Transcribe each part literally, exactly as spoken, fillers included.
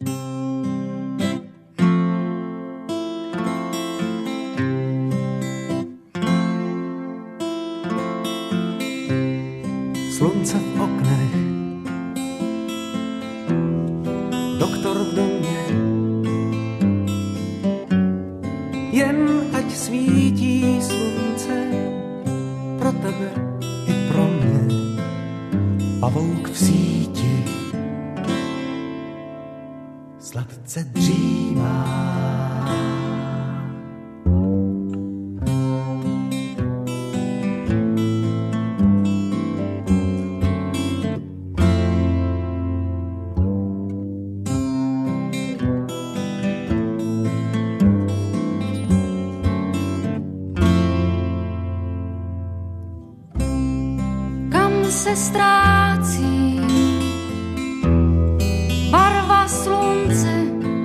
Slunce v oknech, doktor v domě, jen ať svítí slunce pro tebe i pro mě. Pavouk v síti sladce dřívá. Se ztrácí barva slunce,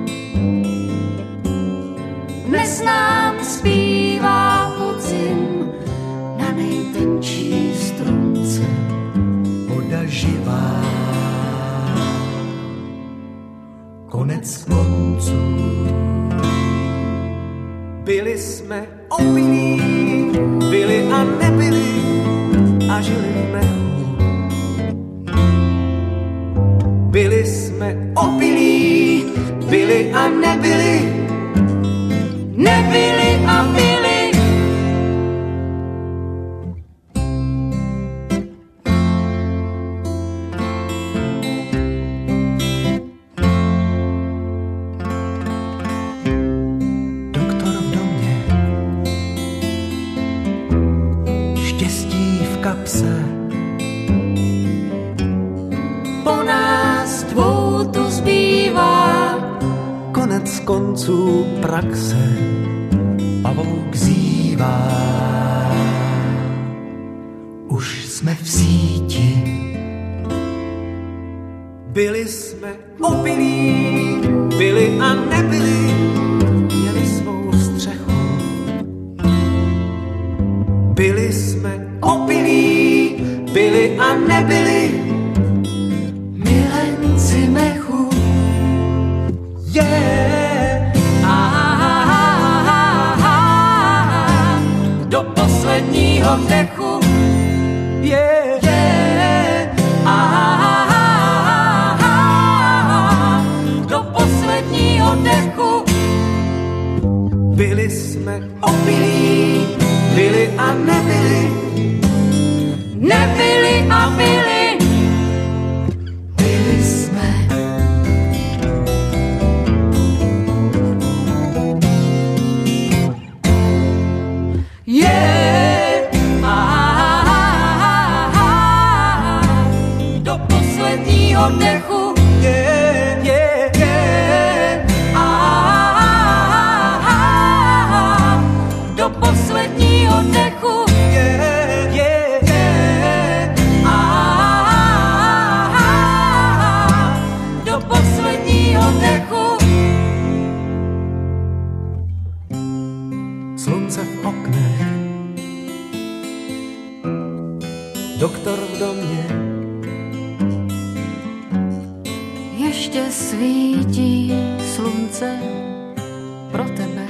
dnes nám zpívá podzim na nejtenčí strunce. Voda živá, konec konců. Byli jsme opilí, byli a nebyli a žili v mechu. Byli jsme opilí, byli a nebyli, nebyli a byli. Doktor v domě, štěstí v kapse, po nás dvou tu zbývá konec konců praxe. Pavouk zývá, už jsme v síti. Byli jsme opilí, byli a nebyli, měli svou střechu. Byli jsme opilí, byli a nebyli, milenci mechu. Yeah. Ah, do posledního vdechu. Yeah. Yeah. Ah, do posledního dechu. Byli jsme opilí, byli a nebyli, nebyli a byli. Oddechu, yeah, yeah, yeah. Ah, do posledního dechu, yeah, yeah, yeah. Ah, do posledního dechu. Slunce v oknech, doktor v domě, ještě svítí slunce pro tebe